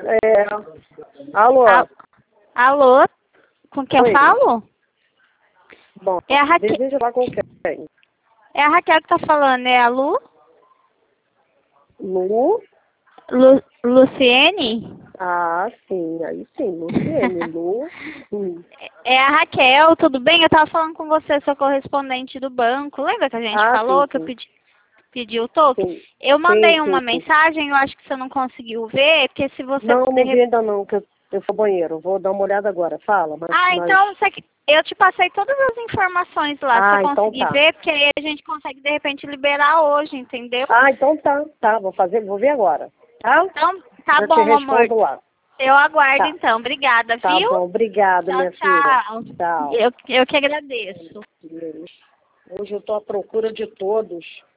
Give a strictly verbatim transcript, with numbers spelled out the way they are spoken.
É. Alô? A- Alô? Com quem Oi. eu falo? Bom, É a Raquel, deseja falar com quem? é a Raquel que tá falando, é a Lu? Lu? Lu Luciene? Ah, sim, aí sim, Luciene, Lu. Hum. É a Raquel, tudo bem? Eu tava falando com você, sou correspondente do banco. Lembra que a gente Ah, falou sim, que eu sim, pedi, pedi o toque? sim. Eu Sim, mandei uma sim, sim. mensagem, eu acho que você não conseguiu ver, porque se você Não, de não vi repente... ainda não, que eu, eu fui ao banheiro. Vou dar uma olhada agora. Fala, mas... Ah, mas... então você... que- eu te passei todas as informações lá, se você Ah, então conseguir tá. ver, porque aí a gente consegue de repente liberar hoje, entendeu? Ah, então tá, tá. Vou fazer, vou ver agora. Tá? Então, tá Eu te bom, amor. respondo lá. Eu aguardo Tá. então. Obrigada, Tá viu? bom, obrigada, Tchau, minha filha. tchau. Tchau. Eu, eu que agradeço. Hoje eu tô à procura de todos.